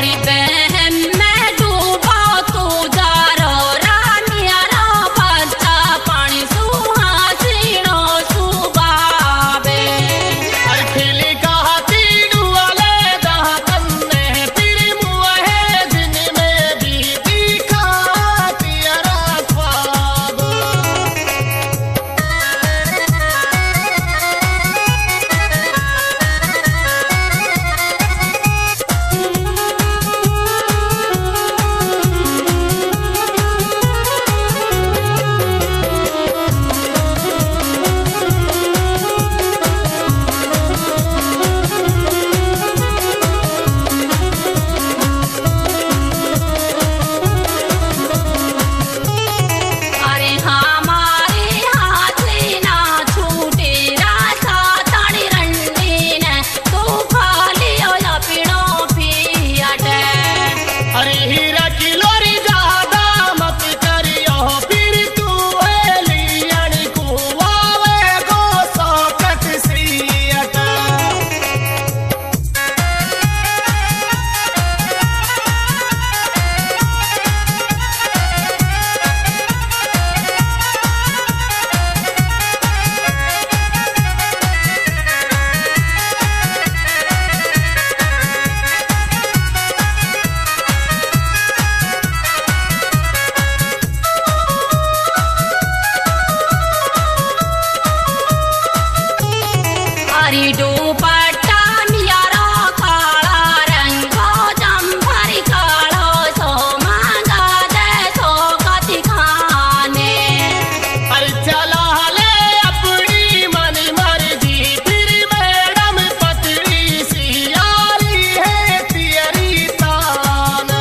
अरे बहन मैं डूबा तू जा रो रानिया रो बच्चा पानी सुहासिनो सुबाबे अरे खिली कहती डुआले दातन ने फिर मुहे दिन में भी दिखाती ख्वाब अरे हमारे हाथ ना छूटे रासा ताड़ी रंडी ने तू खा लियो या पीणो पियाटे अरे हीरा किलोरी ज्यादा मत करियो फिर तू एलियन कुआवे गो सौकत सियत अरे दुपट्टा मियारो काला रंगो जंभरी कालो सो मांगा दे सो कति खाने अरे चला ले अपनी मन मर्जी फिर मैडम पतली सी यारी है तेरी तान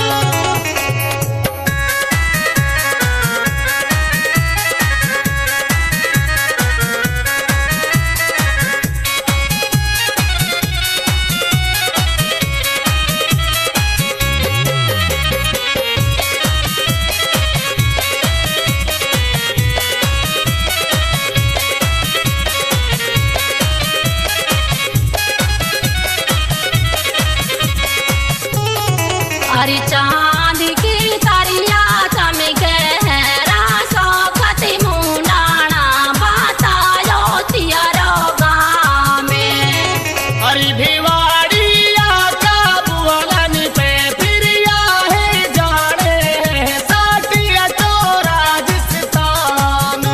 अरे चांद की तरिया चमके है रासो कति मुंडाना बतायो तियारो गाँव में अरे भिवाड़िया का बुअलन पे फिर है जाने साटिया तो राजस्थान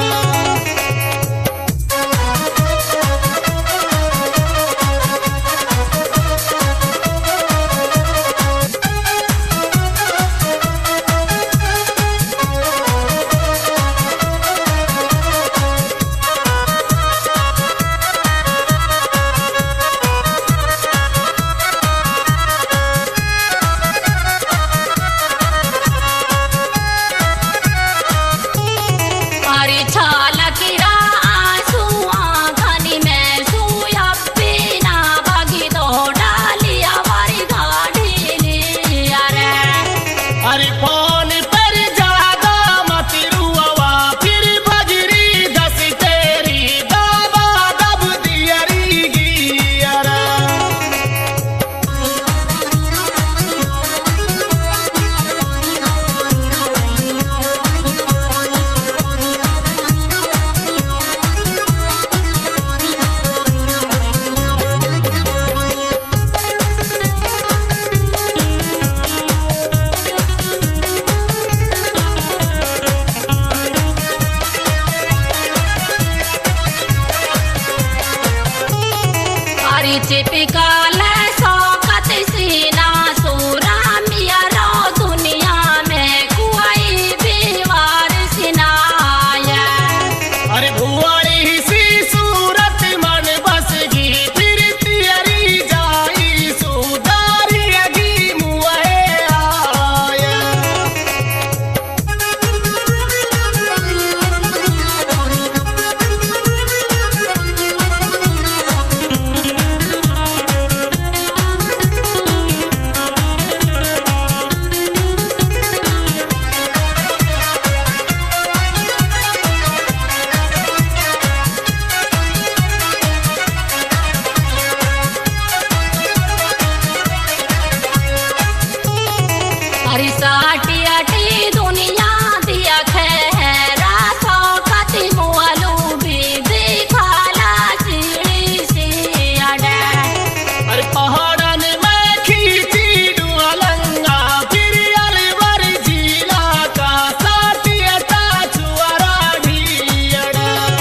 अरे साटी अटी दुनिया दिया खैरा सौखती मुआलू भी दिखाला सीढ़ी से अड़ा अरे पहाड़न में खींची डुअलंगा फिर अलवर जिला का साटियता चुअरा ढियड़ा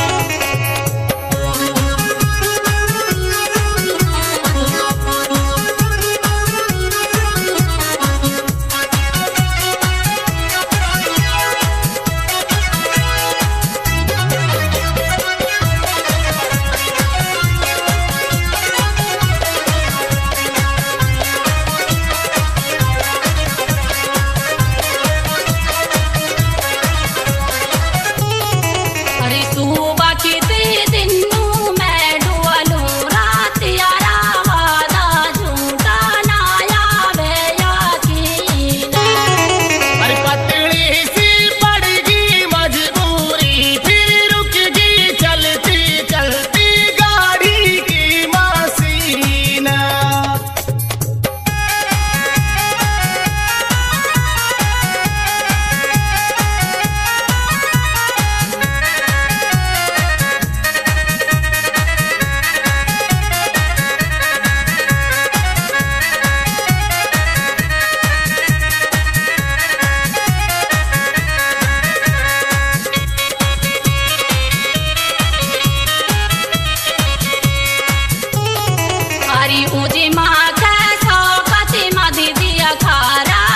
अरे सुबह की दिन मैं डुअलू रात यारा वादा झूठा नाया वे यकीन अरे पतली सी पड़गी मजबूरी फिर रुकगी चलती चलती गाड़ी की मसीना हरी उजी माँ के सौकती मधी दिया खारा